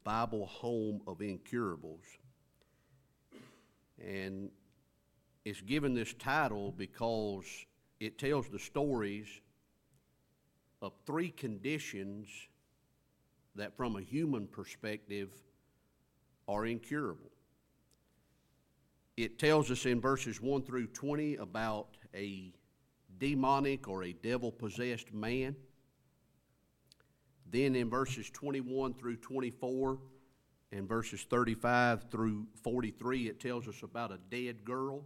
Bible Home of Incurables. And it's given this title because it tells the stories of three conditions that from a human perspective are incurable. It tells us in verses 1 through 20 about a demonic or a devil-possessed man. Then in verses 21 through 24 and verses 35 through 43, it tells us about a dead girl.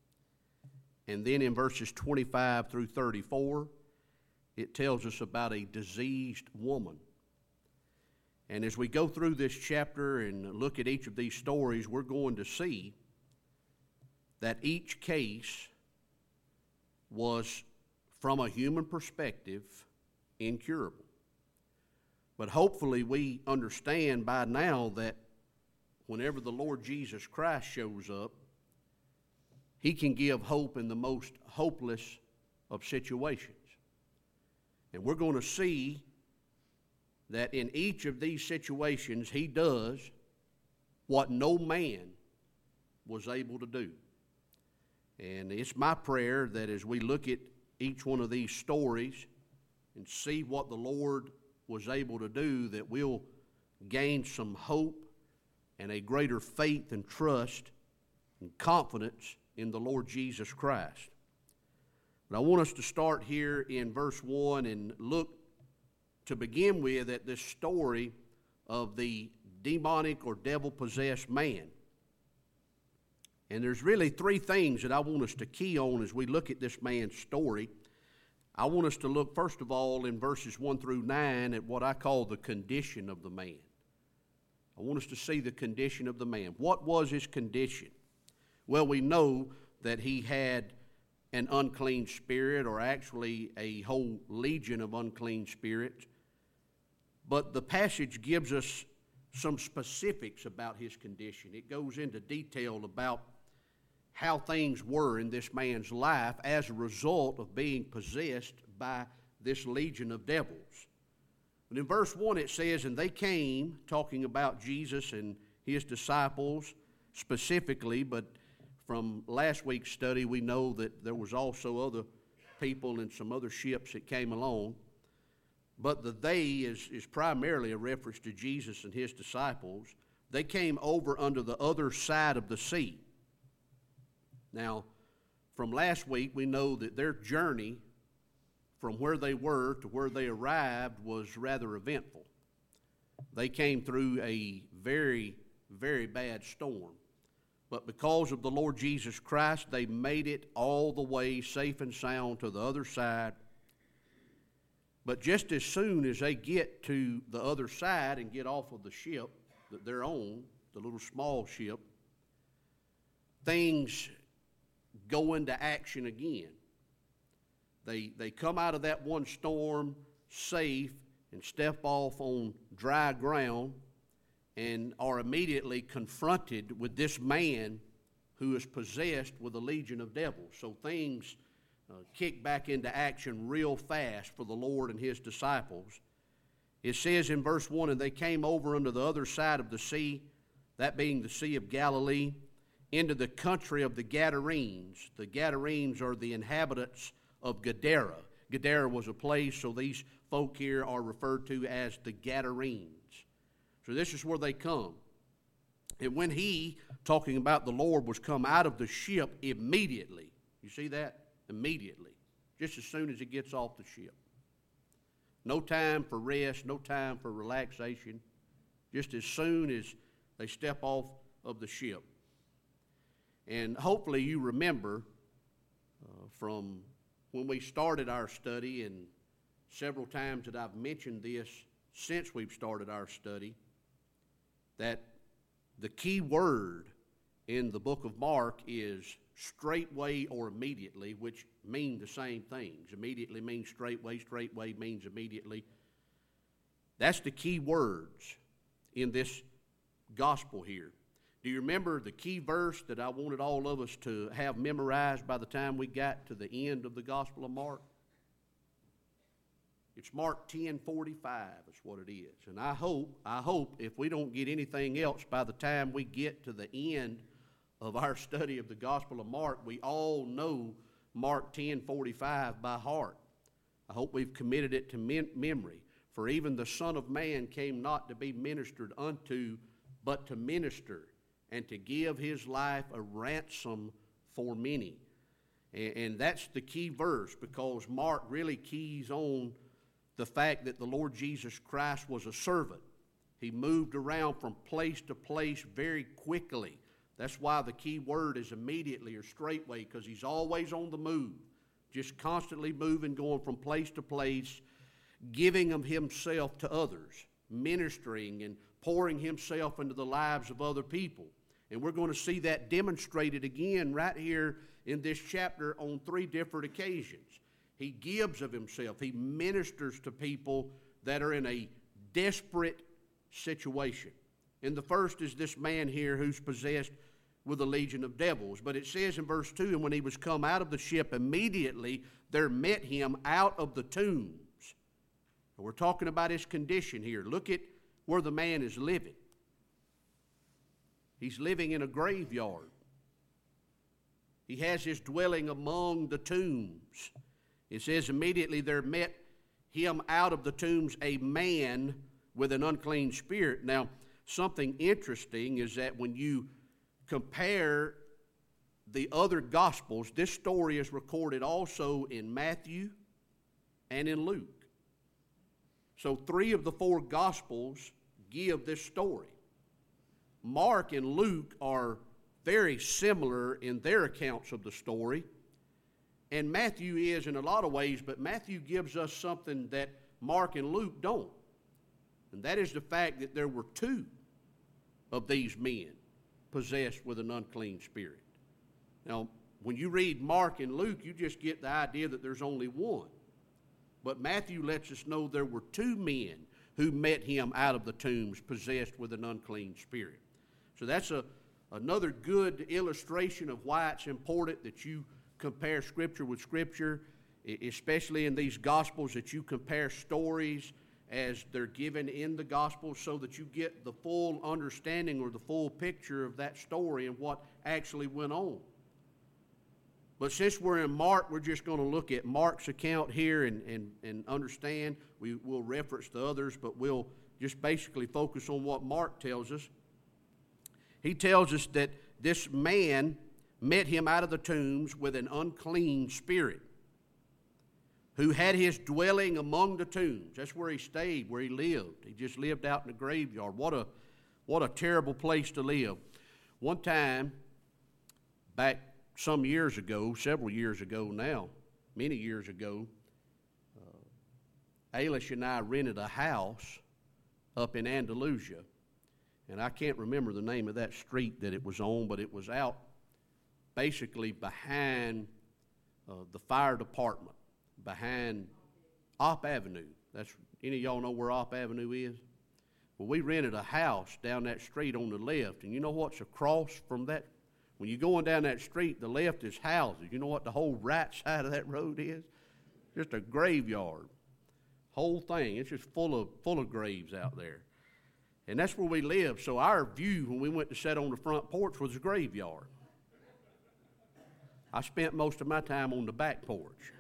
And then in verses 25 through 34, it tells us about a diseased woman. And as we go through this chapter and look at each of these stories, we're going to see that each case was, from a human perspective, incurable. But hopefully we understand by now that whenever the Lord Jesus Christ shows up, He can give hope in the most hopeless of situations. And we're going to see that in each of these situations, He does what no man was able to do. And it's my prayer that as we look at each one of these stories and see what the Lord was able to do, that we'll gain some hope and a greater faith and trust and confidence in the Lord Jesus Christ. But I want us to start here in verse 1 and look to begin with at this story of the demonic or devil-possessed man. And there's really three things that I want us to key on as we look at this man's story. I want us to look, first of all, in verses 1 through 9 at what I call the condition of the man. I want us to see the condition of the man. What was his condition? Well, we know that he had an unclean spirit, or actually a whole legion of unclean spirits. But the passage gives us some specifics about his condition. It goes into detail about how things were in this man's life as a result of being possessed by this legion of devils. But in verse 1 it says, "And they came," talking about Jesus and his disciples specifically, but from last week's study we know that there was also other people and some other ships that came along. But the "they" is primarily a reference to Jesus and his disciples. They came over unto the other side of the sea. Now, from last week, we know that their journey from where they were to where they arrived was rather eventful. They came through a very, very bad storm. But because of the Lord Jesus Christ, they made it all the way safe and sound to the other side. But just as soon as they get to the other side and get off of the ship that they're on, the little small ship, things go into action again. They come out of that one storm safe and step off on dry ground and are immediately confronted with this man who is possessed with a legion of devils. So things kick back into action real fast for the Lord and his disciples. It says in verse 1, "And they came over unto the other side of the sea," that being the Sea of Galilee, "into the country of the Gadarenes." The Gadarenes are the inhabitants of Gadara. Gadara was a place, so these folk here are referred to as the Gadarenes. So this is where they come. And when he, talking about the Lord, was come out of the ship immediately, you see that? Immediately, just as soon as he gets off the ship. No time for rest, no time for relaxation, just as soon as they step off of the ship. And hopefully you remember from when we started our study, and several times that I've mentioned this since we've started our study, that the key word in the book of Mark is straightway or immediately, which mean the same things. Immediately means straightway, straightway means immediately. That's the key words in this gospel here. Do you remember the key verse that I wanted all of us to have memorized by the time we got to the end of the Gospel of Mark? It's Mark 10:45 is what it is. And I hope if we don't get anything else by the time we get to the end of our study of the Gospel of Mark, we all know Mark 10:45 by heart. I hope we've committed it to memory. For even the Son of Man came not to be ministered unto, but to minister, and to give his life a ransom for many. And that's the key verse, because Mark really keys on the fact that the Lord Jesus Christ was a servant. He moved around from place to place very quickly. That's why the key word is immediately or straightway, because he's always on the move, just constantly moving, going from place to place, giving of himself to others, ministering and pouring himself into the lives of other people. And we're going to see that demonstrated again right here in this chapter on 3 different occasions. He gives of himself. He ministers to people that are in a desperate situation. And the first is this man here who's possessed with a legion of devils. But it says in verse 2, and when he was come out of the ship, immediately there met him out of the tombs. And we're talking about his condition here. Look at where the man is living. He's living in a graveyard. He has his dwelling among the tombs. It says immediately there met him out of the tombs a man with an unclean spirit. Now, something interesting is that when you compare the other Gospels, this story is recorded also in Matthew and in Luke. So 3 of the 4 Gospels give this story. Mark and Luke are very similar in their accounts of the story. And Matthew is in a lot of ways, but Matthew gives us something that Mark and Luke don't. And that is the fact that there were 2 of these men possessed with an unclean spirit. Now, when you read Mark and Luke, you just get the idea that there's only one. But Matthew lets us know there were 2 men who met him out of the tombs possessed with an unclean spirit. So that's another good illustration of why it's important that you compare Scripture with Scripture, especially in these Gospels, that you compare stories as they're given in the Gospels so that you get the full understanding or the full picture of that story and what actually went on. But since we're in Mark, we're just going to look at Mark's account here and understand. We'll reference the others, but we'll just basically focus on what Mark tells us. He tells us that this man met him out of the tombs with an unclean spirit, who had his dwelling among the tombs. That's where he stayed, where he lived. He just lived out in the graveyard. What a terrible place to live. One time, back some years ago, several years ago now, many years ago, Alish and I rented a house up in Andalusia. And I can't remember the name of that street that it was on, but it was out basically behind the fire department, behind Opp Avenue. Any of y'all know where Opp Avenue is? Well, we rented a house down that street on the left, and you know what's across from that? When you're going down that street, the left is houses. You know what the whole right side of that road is? Just a graveyard. Whole thing. It's just full of graves out there. And that's where we lived. So our view when we went to sit on the front porch was a graveyard. I spent most of my time on the back porch.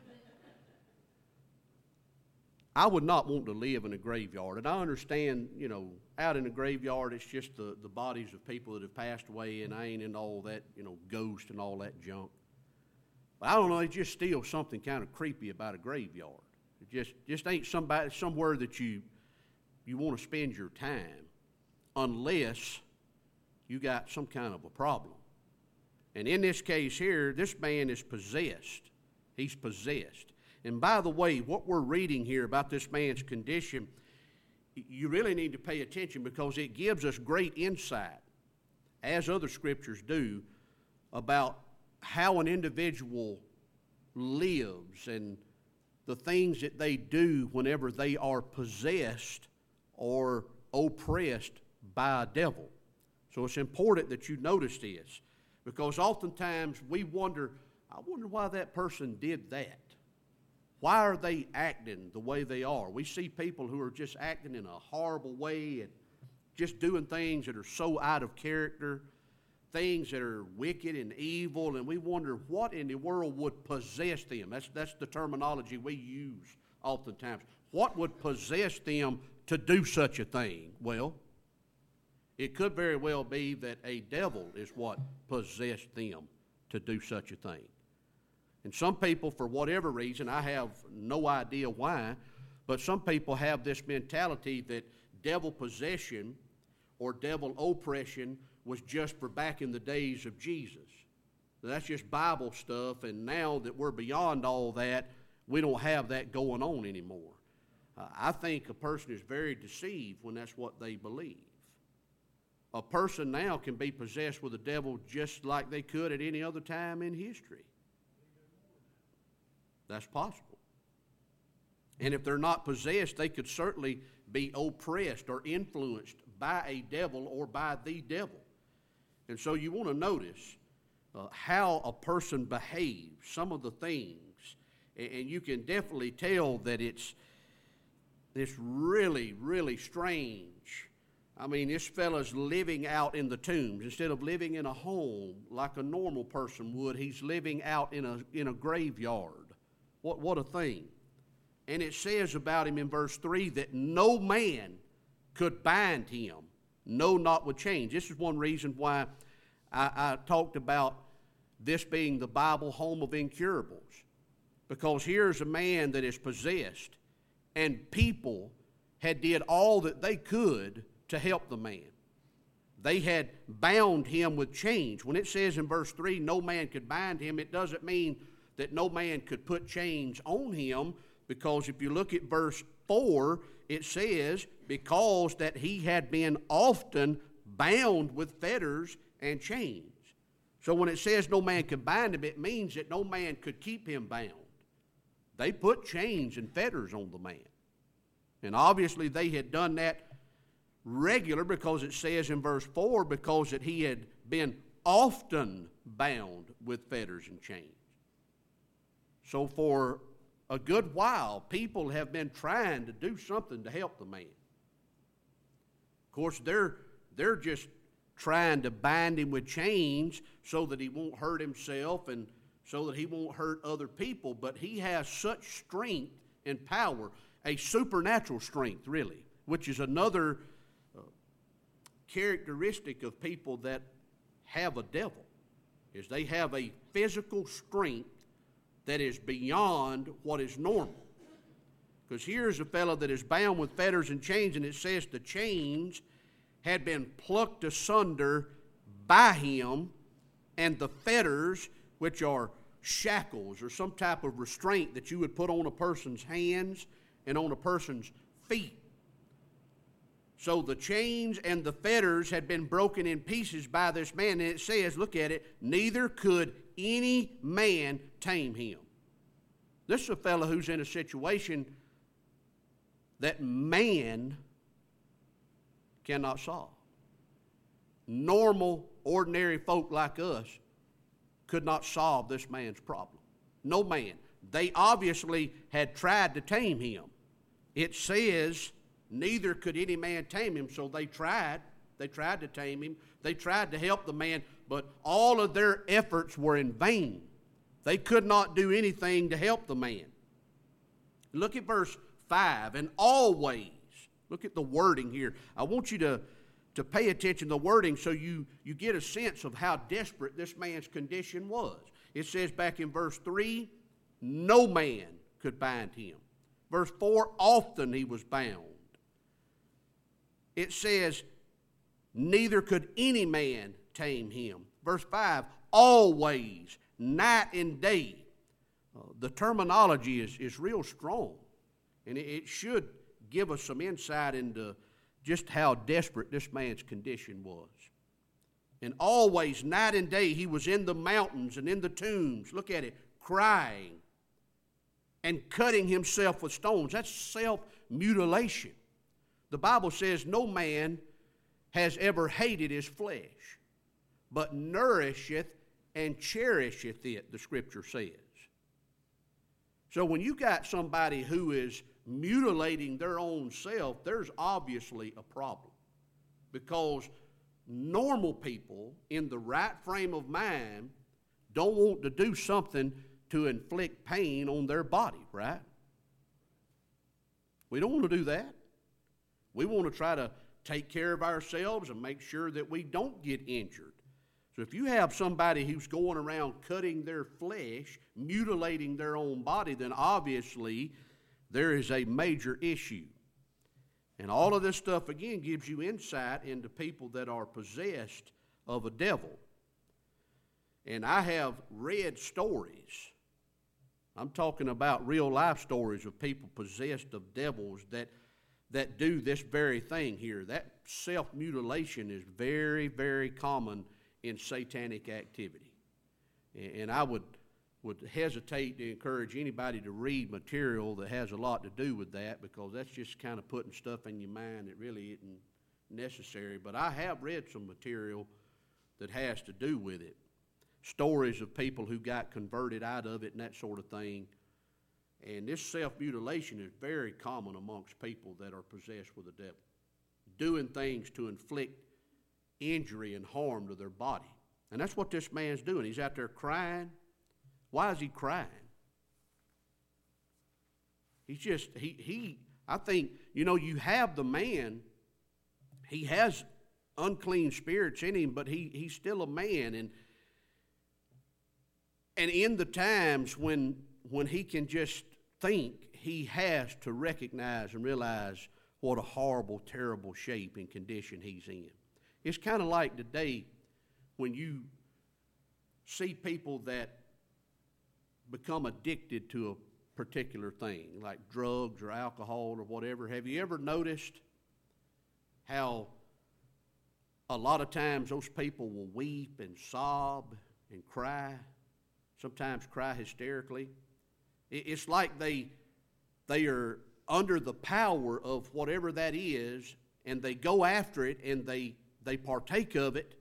I would not want to live in a graveyard. And I understand, out in a graveyard, it's just the bodies of people that have passed away, and I ain't into all that, ghost and all that junk. But I don't know, it's just still something kind of creepy about a graveyard. It just ain't somewhere that you want to spend your time unless you got some kind of a problem. And in this case here, this man is possessed. He's possessed. And by the way, what we're reading here about this man's condition, you really need to pay attention because it gives us great insight, as other scriptures do, about how an individual lives and the things that they do whenever they are possessed or oppressed by a devil. So it's important that you notice this, because oftentimes we wonder, I wonder why that person did that. why are they acting the way they are? We see people who are just acting in a horrible way and just doing things that are so out of character, things that are wicked and evil, and we wonder what in the world would possess them. That's the terminology we use oftentimes. What would possess them to do such a thing? Well, it could very well be that a devil is what possessed them to do such a thing. And some people, for whatever reason, I have no idea why, but some people have this mentality that devil possession or devil oppression was just for back in the days of Jesus. That's just Bible stuff, and now that we're beyond all that, we don't have that going on anymore. I think a person is very deceived when that's what they believe. A person now can be possessed with the devil just like they could at any other time in history. That's possible. And if they're not possessed, they could certainly be oppressed or influenced by a devil or by the devil. And so you want to notice how a person behaves, some of the things, and you can definitely tell that it's really, really strange. I mean, this fella's living out in the tombs. Instead of living in a home like a normal person would, he's living out in a graveyard. What a thing. And it says about him in verse 3 that no man could bind him, no, not with chains. This is one reason why I talked about this being the Bible home of incurables. Because here's a man that is possessed, and people had did all that they could to help the man. They had bound him with chains. When it says in verse 3, no man could bind him, it doesn't mean that no man could put chains on him, because if you look at verse 4, it says, because that he had been often bound with fetters and chains. So when it says no man could bind him, it means that no man could keep him bound. They put chains and fetters on the man. And obviously they had done that regular, because it says in verse 4, because that he had been often bound with fetters and chains. So for a good while, people have been trying to do something to help the man. Of course, they're just trying to bind him with chains so that he won't hurt himself and so that he won't hurt other people. But he has such strength and power, a supernatural strength, really, which is another characteristic of people that have a devil, is they have a physical strength that is beyond what is normal. Because here's a fellow that is bound with fetters and chains, and it says the chains had been plucked asunder by him, and the fetters, which are shackles or some type of restraint that you would put on a person's hands and on a person's feet. So the chains and the fetters had been broken in pieces by this man, and it says, look at it, neither could any man tame him. This is a fellow who's in a situation that man cannot solve. Normal, ordinary folk like us could not solve this man's problem. No man. They obviously had tried to tame him. It says, neither could any man tame him, so they tried. They tried to tame him. They tried to help the man, but all of their efforts were in vain. They could not do anything to help the man. Look at verse 5, and always. Look at the wording here. I want you to pay attention to the wording so you get a sense of how desperate this man's condition was. It says back in verse 3, no man could bind him. Verse 4, often he was bound. It says, neither could any man tame him. Verse 5, always, night and day. The terminology is real strong, and it should give us some insight into just how desperate this man's condition was. And always, night and day, he was in the mountains and in the tombs, look at it, crying and cutting himself with stones. That's self-mutilation. The Bible says no man has ever hated his flesh, but nourisheth and cherisheth it, the Scripture says. So when you got somebody who is mutilating their own self, there's obviously a problem. Because normal people in the right frame of mind don't want to do something to inflict pain on their body, right? We don't want to do that. We want to try to take care of ourselves and make sure that we don't get injured. So if you have somebody who's going around cutting their flesh, mutilating their own body, then obviously there is a major issue. And all of this stuff, again, gives you insight into people that are possessed of a devil. And I have read stories. I'm talking about real life stories of people possessed of devils that do this very thing here. That self-mutilation is very, very common in satanic activity. And I would hesitate to encourage anybody to read material that has a lot to do with that, because that's just kind of putting stuff in your mind that really isn't necessary. But I have read some material that has to do with it. Stories of people who got converted out of it and that sort of thing. And this self-mutilation is very common amongst people that are possessed with the devil, doing things to inflict injury and harm to their body. And that's what this man's doing. He's out there crying. Why is he crying? He's just, I think, you have the man, he has unclean spirits in him, but he's still a man. And in the times when he can just think, he has to recognize and realize what a horrible, terrible shape and condition he's in. It's kind of like today when you see people that become addicted to a particular thing, like drugs or alcohol or whatever. Have you ever noticed how a lot of times those people will weep and sob and cry, sometimes cry hysterically? It's like they are under the power of whatever that is, and they go after it and they partake of it,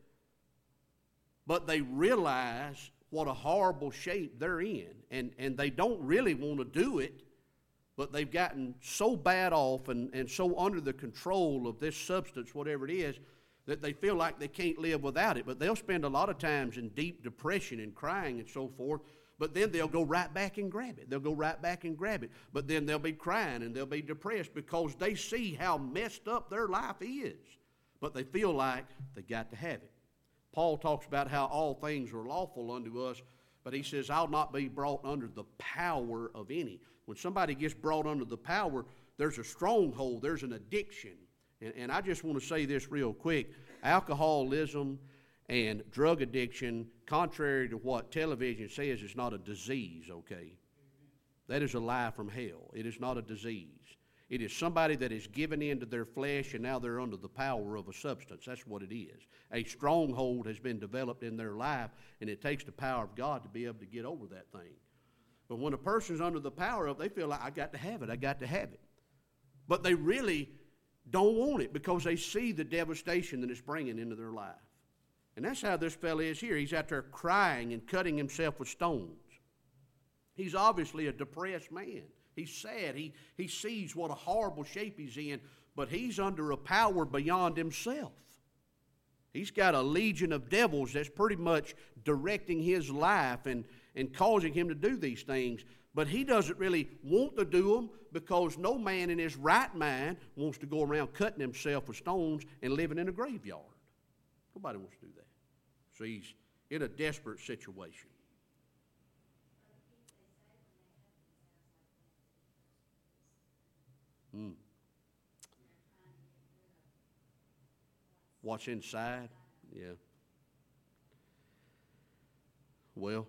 but they realize what a horrible shape they're in, and they don't really want to do it, but they've gotten so bad off and so under the control of this substance, whatever it is, that they feel like they can't live without it. But they'll spend a lot of times in deep depression and crying and so forth, but then they'll go right back and grab it. They'll go right back and grab it. But then they'll be crying and they'll be depressed because they see how messed up their life is. But they feel like they got to have it. Paul talks about how all things are lawful unto us, but he says, I'll not be brought under the power of any. When somebody gets brought under the power, there's a stronghold, there's an addiction. And I just want to say this real quick. Alcoholism and drug addiction, contrary to what television says, is not a disease, okay? That is a lie from hell. It is not a disease. It is somebody that is given into their flesh and now they're under the power of a substance. That's what it is. A stronghold has been developed in their life, and it takes the power of God to be able to get over that thing. But when a person's under the power of, they feel like, I got to have it, I got to have it. But they really don't want it because they see the devastation that it's bringing into their life. And that's how this fella is here. He's out there crying and cutting himself with stones. He's obviously a depressed man. He's sad. He sees what a horrible shape he's in, but he's under a power beyond himself. He's got a legion of devils that's pretty much directing his life and causing him to do these things. But he doesn't really want to do them because no man in his right mind wants to go around cutting himself with stones and living in a graveyard. Nobody wants to do that. So he's in a desperate situation. What's inside? Yeah. Well,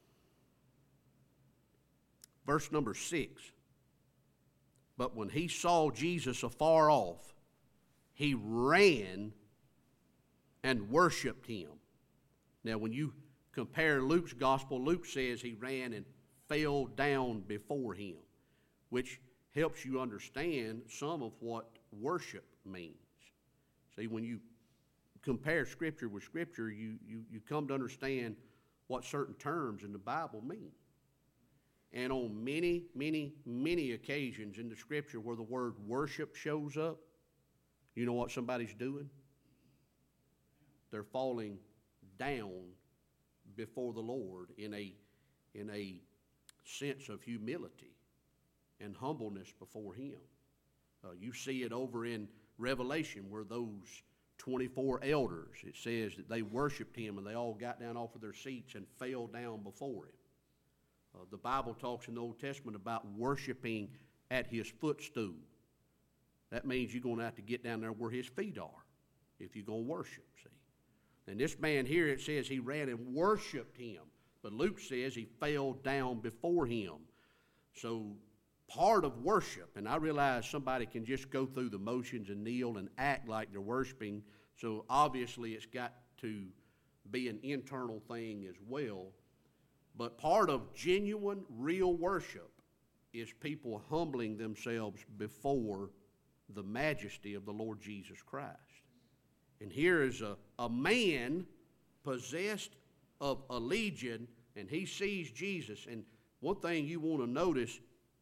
verse number 6. But when he saw Jesus afar off, he ran and worshiped him. Now, when you compare Luke's gospel, Luke says he ran and fell down before him, which helps you understand some of what worship means. See, when you compare Scripture with Scripture, you come to understand what certain terms in the Bible mean. And on many, many, many occasions in the Scripture where the word worship shows up, you know what somebody's doing? They're falling down before the Lord in a sense of humility and humbleness before Him. You see it over in Revelation where those 24 elders, it says that they worshiped Him and they all got down off of their seats and fell down before Him. The Bible talks in the Old Testament about worshiping at His footstool. That means you're going to have to get down there where His feet are if you're going to worship, see. And this man here, it says he ran and worshiped Him. But Luke says he fell down before Him. So part of worship, and I realize somebody can just go through the motions and kneel and act like they're worshiping, so obviously it's got to be an internal thing as well. But part of genuine, real worship is people humbling themselves before the majesty of the Lord Jesus Christ. And here is a man possessed of a legion, and he sees Jesus. And one thing you want to notice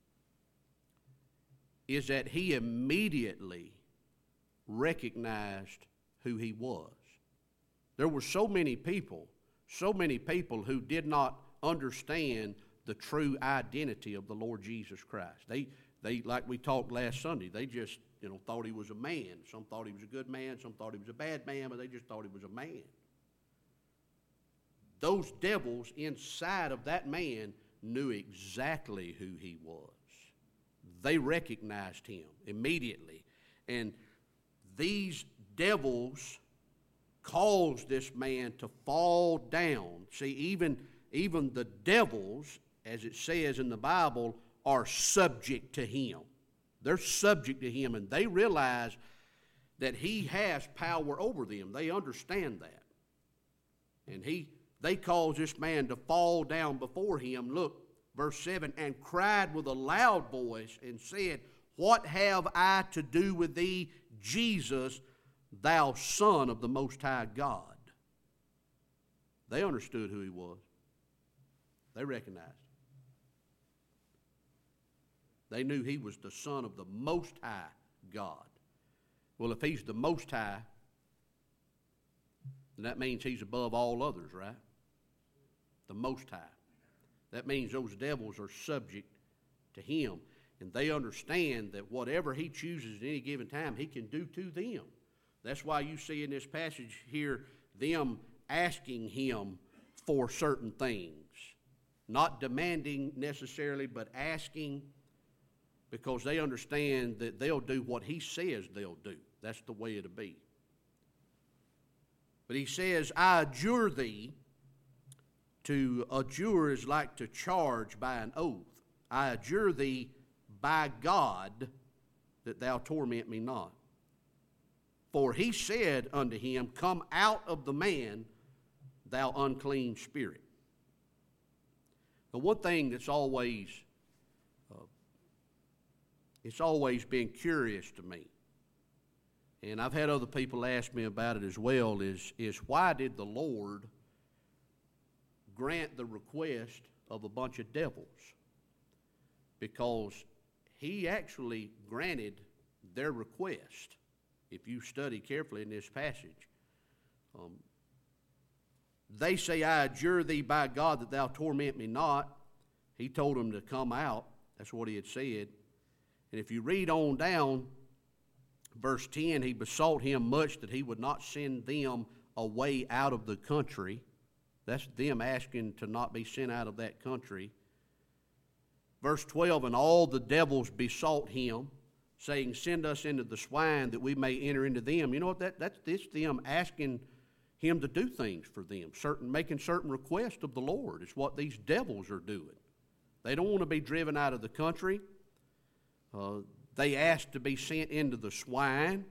is that he immediately recognized who he was. There were so many people who did not understand the true identity of the Lord Jesus Christ. They like we talked last Sunday, they just thought He was a man. Some thought He was a good man, some thought He was a bad man, but they just thought He was a man. Those devils inside of that man knew exactly who he was. They recognized Him immediately. And these devils caused this man to fall down. See, even the devils, as it says in the Bible, are subject to Him. They're subject to Him, and they realize that He has power over them. They understand that. And they caused this man to fall down before Him. Look, verse 7, and cried with a loud voice and said, what have I to do with Thee, Jesus, Thou Son of the Most High God? They understood who He was. They recognized. They knew He was the Son of the Most High God. Well, if He's the Most High, then that means He's above all others, right? The Most High. That means those devils are subject to Him. And they understand that whatever He chooses at any given time, He can do to them. That's why you see in this passage here them asking Him for certain things. Not demanding necessarily, but asking, because they understand that they'll do what He says they'll do. That's the way it'll be. But He says, I adjure Thee. To adjure is like to charge by an oath. I adjure Thee by God that Thou torment me not. For He said unto him, come out of the man, thou unclean spirit. The one thing that's always been curious to me, and I've had other people ask me about it as well, is why did the Lord grant the request of a bunch of devils? Because He actually granted their request. If you study carefully in this passage, they say, I adjure Thee by God that Thou torment me not. He told them to come out. That's what He had said. And if you read on down, verse 10, He besought Him much that He would not send them away out of the country. That's them asking to not be sent out of that country. Verse 12, and all the devils besought Him, saying, send us into the swine that we may enter into them. You know what? That's them asking Him to do things for them, making certain requests of the Lord. It's what these devils are doing. They don't want to be driven out of the country. They ask to be sent into the swine.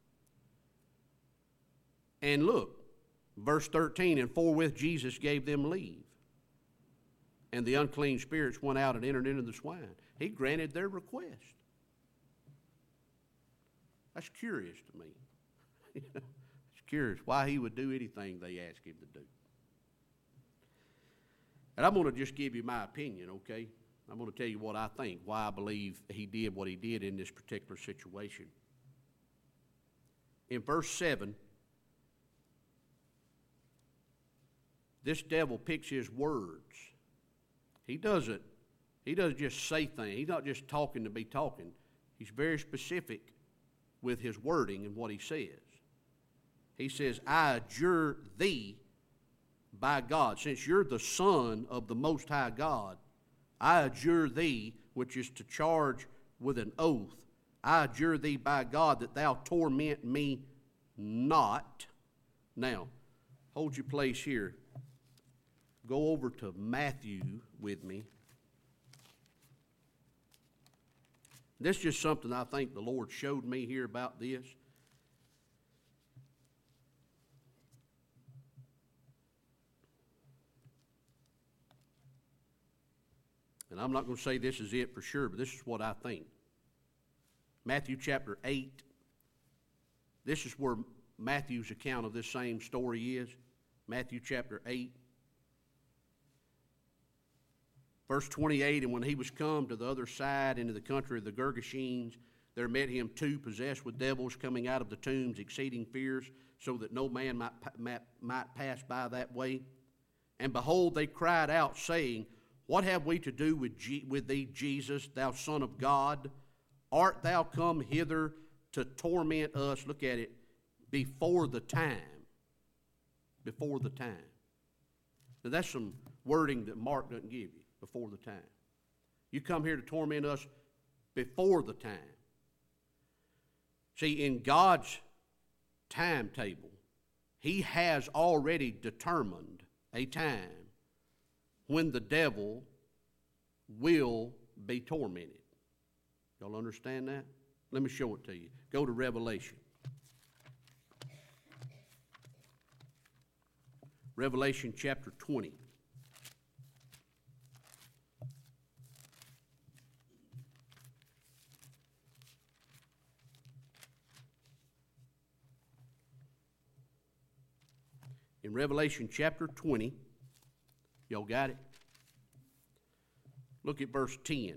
And look, verse 13, and forthwith Jesus gave them leave. And the unclean spirits went out and entered into the swine. He granted their request. That's curious to me. It's curious why He would do anything they ask Him to do. And I'm going to just give you my opinion, okay? I'm going to tell you what I think, why I believe he did what he did in this particular situation. In verse 7, this devil picks his words. He doesn't just say things. He's not just talking to be talking. He's very specific with his wording and what he says. He says, I adjure thee by God. Since you're the Son of the Most High God, I adjure thee, which is to charge with an oath, I adjure thee by God that thou torment me not. Now, hold your place here. Go over to Matthew with me. This is just something I think the Lord showed me here about this. And I'm not going to say this is it for sure, but this is what I think. Matthew chapter 8. This is where Matthew's account of this same story is. Matthew chapter 8. Verse 28, and when he was come to the other side into the country of the Gergesenes, there met him two possessed with devils coming out of the tombs, exceeding fierce, so that no man might pass by that way. And behold, they cried out, saying, What have we to do with thee, Jesus, thou Son of God? Art thou come hither to torment us, look at it, before the time? Before the time. Now that's some wording that Mark doesn't give you. Before the time. You come here to torment us before the time. See, in God's timetable, he has already determined a time when the devil will be tormented. Y'all understand that? Let me show it to you. Go to Revelation. Revelation chapter 20. In Revelation chapter 20, y'all got it? Look at verse 10.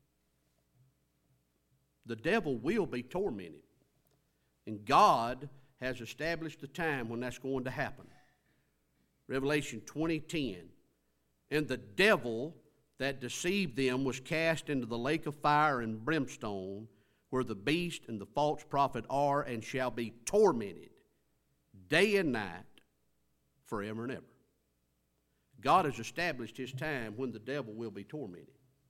The devil will be tormented, and God has established the time when that's going to happen. Revelation 20:10. And the devil that deceived them was cast into the lake of fire and brimstone, where the beast and the false prophet are, and shall be tormented day and night forever and ever. God has established his time when the devil will be tormented.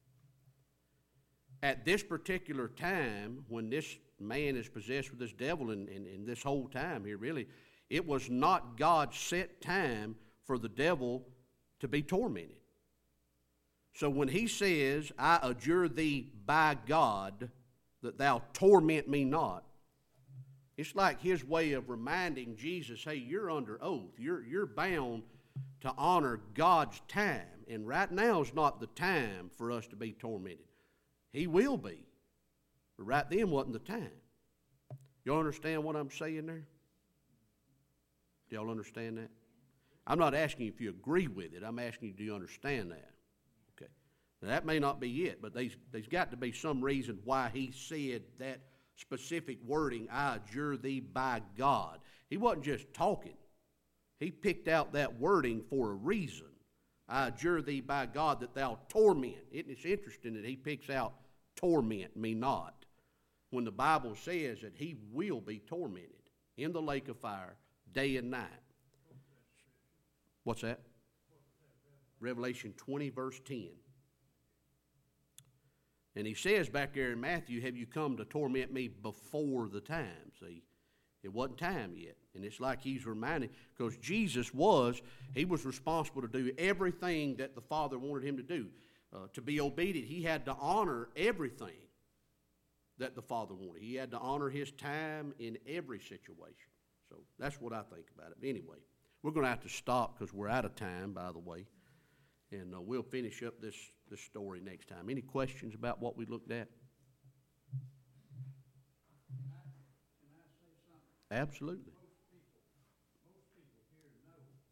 At this particular time, when this man is possessed with this devil, and this whole time here really, it was not God's set time for the devil to be tormented. So when he says, I adjure thee by God that thou torment me not, it's like his way of reminding Jesus, hey, you're under oath. You're bound to honor God's time. And right now is not the time for us to be tormented. He will be. But right then wasn't the time. You understand what I'm saying there? Do y'all understand that? I'm not asking you if you agree with it. I'm asking you, do you understand that? Okay. Now, that may not be it, but there's got to be some reason why he said that specific wording, I adjure thee by God. He wasn't just talking. He picked out that wording for a reason. I adjure thee by God that thou torment. It's interesting that he picks out torment me not, when the Bible says that he will be tormented in the lake of fire day and night. What's that? Revelation 20, verse 10. And he says back there in Matthew, have you come to torment me before the time? See, it wasn't time yet. And it's like he's reminding, because Jesus was responsible to do everything that the Father wanted him to do. To be obedient, he had to honor everything that the Father wanted. He had to honor his time in every situation. So that's what I think about it. But anyway, we're going to have to stop because we're out of time, by the way. And we'll finish up this story next time. Any questions about what we looked at? Can I say something? Absolutely.